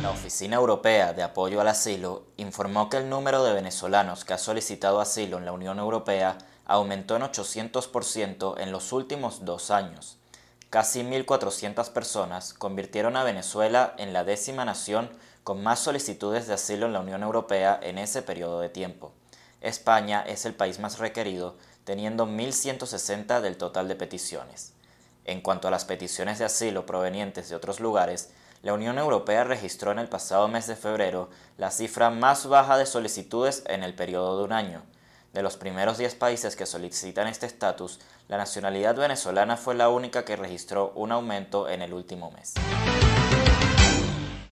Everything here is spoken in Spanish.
La Oficina Europea de Apoyo al Asilo informó que el número de venezolanos que ha solicitado asilo en la Unión Europea aumentó en 800% en los últimos 2 años. Casi 1.400 personas convirtieron a Venezuela en la 10ª nación con más solicitudes de asilo en la Unión Europea en ese periodo de tiempo. España es el país más requerido, teniendo 1.160 del total de peticiones. En cuanto a las peticiones de asilo provenientes de otros lugares, la Unión Europea registró en el pasado mes de febrero la cifra más baja de solicitudes en el periodo de un año. De los primeros 10 países que solicitan este estatus, la nacionalidad venezolana fue la única que registró un aumento en el último mes.